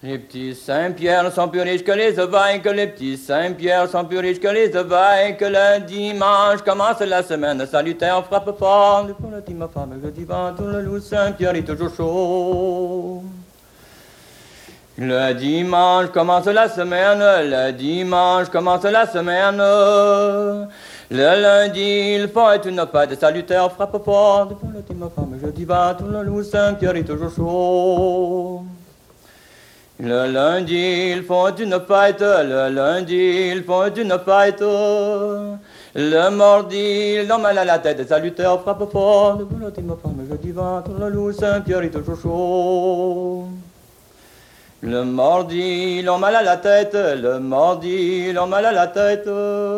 Les petits Saint-Pierre sont plus riches que les évêques, les petits Saint-Pierre sont plus riches que les évêques. Le dimanche commence la semaine salutaire, frappe fort. Pour le dit ma femme, je dis va, tout le loup Saint-Pierre est toujours chaud. Le dimanche commence la semaine, le dimanche commence la semaine. Le lundi, il faut être une fête salutaire, frappe fort. Pour le dit ma femme, je dis va, tout le loup Saint-Pierre est toujours chaud. Le lundi, ils font une fête, le lundi, ils font une fête. Le mardi, ils ont mal à la tête, salutaire, frappe fort. Pour le dit ma femme, je dis va, tout le loup Saint-Pierre est toujours chaud. Le mardi, ils ont mal à la tête, le mardi, ils ont mal à la tête.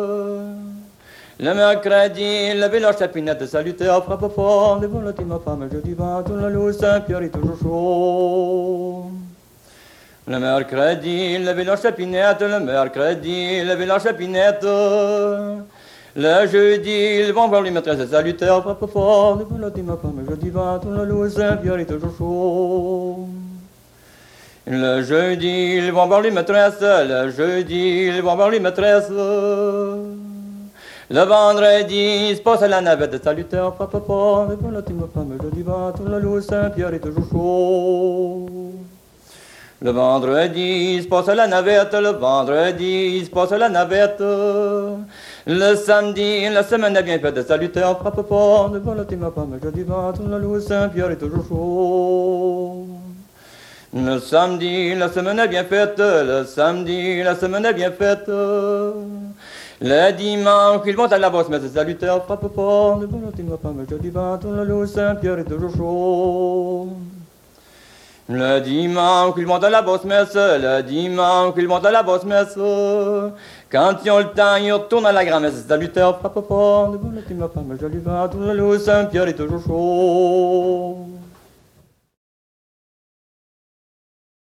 Le mercredi, levez leur chapinette, salutaire, frappe fort. Devant le ma femme, je dis va, tout le loup Saint-Pierre est toujours chaud. Le mercredi, levez leur chapinette, le mercredi, levez leur chapinette. Le jeudi, ils vont voir les maîtresses salutaires, frappe fort. Devant le ma femme, je dis va, tout le loup Saint-Pierre est toujours chaud. Le jeudi, ils vont voir les maîtresses, le jeudi, ils vont voir les maîtresses. Le vendredi, il se passe à la navette salutaire, frappe fort. Devant le ma femme, je dis va, tout le loup Saint-Pierre est toujours chaud. Le vendredi, il se passe à la navette, le vendredi, il se passe à la navette. Le samedi, la semaine est bien faite, salutaire, frappe fort. Devant le ma femme, je dis va, tout le loup Saint-Pierre est toujours chaud. Le samedi, la semaine est bien faite, le samedi, la semaine est bien faite. Le dimanche, ils vont à la bosse, mais salutaire, frappe fort. Devant le ma femme, je dis va, tout le loup Saint-Pierre est toujours chaud. Le dimanche, ils vont à la bosse messe, le dimanche, ils vont à la bosse messe. Quand ils ont le temps, ils retournent à la grand-messe, salutaire, frappe fort. Devant le ma femme, je dis va, tout le loup Saint-Pierre est toujours chaud.